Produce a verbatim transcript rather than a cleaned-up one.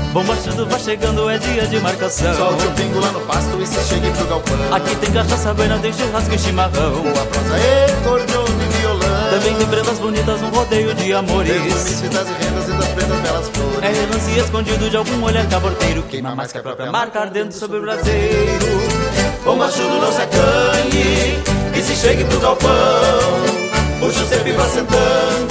Vão marchando, vai chegando, é dia de marcação. Solte o pingo lá no pasto e se chegue pro galpão. Aqui tem cachaça buena, tem churrasco e chimarrão. Boa prosa e cordiona e violão. Também tem prendas bonitas, um rodeio de amores. Perfumes, das rendas e das prendas belas flores. É relance escondido de algum olhar caborteiro. Queima mais que a própria marca ardendo sobre o braseiro. O machudo não se acanhe e se chegue pro galpão. Puxa o cepi pra sentando